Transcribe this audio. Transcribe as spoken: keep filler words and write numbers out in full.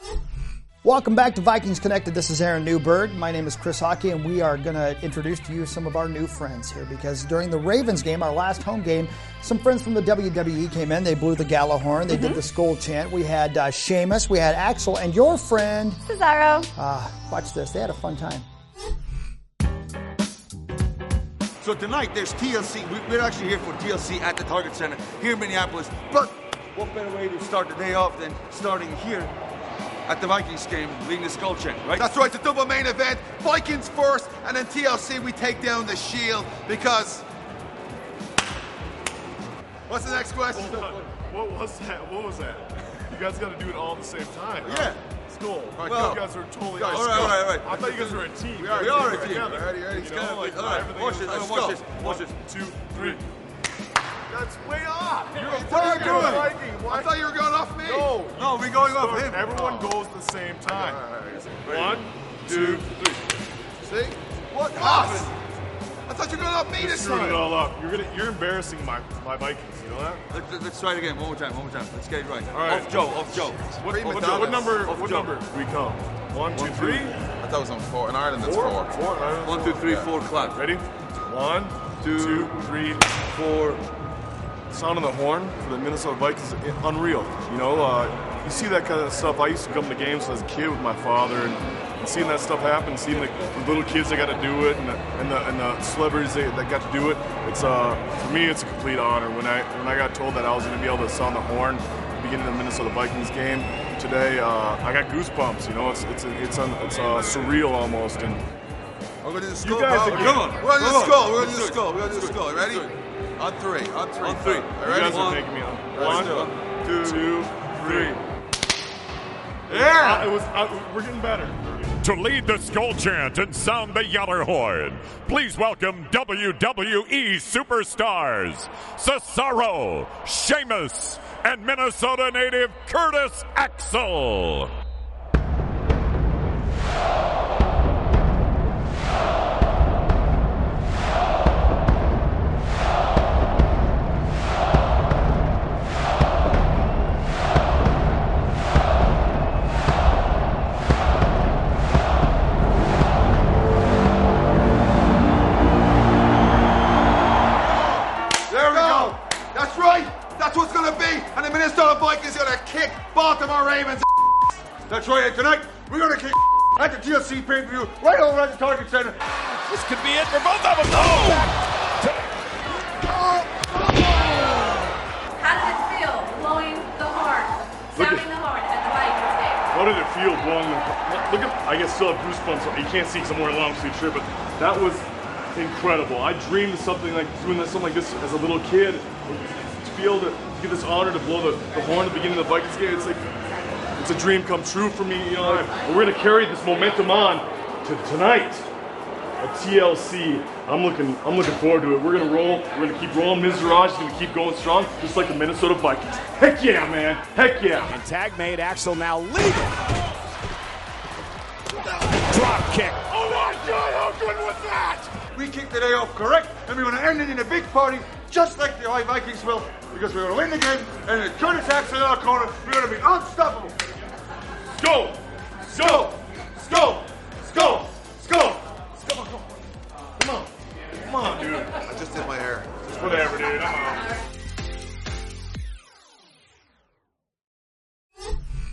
Welcome back to Vikings Connected. This is Aaron Newberg. My name is Chris Hockey, and we are going to introduce to you some of our new friends here because during the Ravens game, our last home game, some friends from the W W E came in. They blew the Gala horn. They mm-hmm. did the skull chant. We had uh, Sheamus. We had Axel, and your friend Cesaro. Uh, watch this. They had a fun time. So tonight, there's T L C. We're actually here for T L C at the Target Center here in Minneapolis. But what better way to start the day off than starting here at the Vikings game, leading the skull chant, right? That's right, the double main event. Vikings first, and then T L C, we take down the Shield because... What's the next question? What was that? What was that? You guys got to do it all at the same time. Yeah. Huh? Skull. Right, well, you guys are totally... All right, all right, all right. I thought you guys were a team. We are, we we are a team. Together. Ready, ready, you know, like, all right, everything watch this, is- watch this, watch One, this. two, three. That's way off. You're a What are you doing? Viking. Why? I thought you were going off me. No. No, we're going off him. Everyone Oh. goes at the same time. All right, all right. One, two, three. See? What happened? I thought you were going off me You this screwed it time. all up. You're gonna, you're embarrassing my, my Vikings. You know that? Let's, let's try it again. One more time. One more time. Let's get it right. All right. Off Joe. Off Joe. What, Prima what, what donnas. number? Off What Joe. number do we come? One, two, three. I thought it was on four. In Ireland, that's four. Four. Four. One, two, three, four, clap. Ready? One, Two, two, three, four. sound of the horn for the Minnesota Vikings, unreal. You know, uh, you see that kind of stuff. I used to come to games as a kid with my father, and, and seeing that stuff happen, seeing the, the little kids that got to do it, and the, and the, and the celebrities that, that got to do it. It's uh, for me, it's a complete honor. When I when I got told that I was going to be able to sound the horn at the beginning of the Minnesota Vikings game today, uh, I got goosebumps. You know, it's it's it's un, it's uh, surreal almost. And We're going to do the skull. guys pal. are- Come on. We're going to do Come the on. skull. We're going to do the Let's do it. skull. We're going to do the Let's do skull. it. Ready? Let's do it. On three. On three. On three. All you right, guys ready? are One, making me on. let's do One, it. two, three. Yeah. Uh, it was. Uh, we're getting better. To lead the skull chant and sound the Yeller horn, please welcome W W E superstars Cesaro, Sheamus, and Minnesota native Curtis Axel. There we go. That's right. That's what's going to be. And the Minnesota Vikings going to kick Baltimore Ravens. That's right. And tonight, we're going to kick at the T L C pay-per-view right over at the Target Center. This could be it for both of them. Oh! How did it feel blowing the horn, Look at- sounding the horn at the Vikings game? How did it feel blowing the Look at, I guess still have goosebumps. You can't see because I'm wearing a long sleeve shirt, but that was incredible. I dreamed of something like doing this, something like this as a little kid. To be able to get this honor to blow the, the horn at the beginning of the Vikings game, it's like it's a dream come true for me. You know, and we're gonna carry this momentum on to tonight at T L C. I'm looking, I'm looking forward to it. We're gonna roll. We're gonna keep rolling. Miz Raj is gonna keep going strong, just like the Minnesota Vikings. Heck yeah, man! Heck yeah! And tag made Axel now legal. Drop kick. Oh my God! How good was that? We kicked the day off correct, and we're going to end it in a big party, just like the Vikings will, because we're going to win the game, and with Curtis Axel in our corner, we're going to be unstoppable.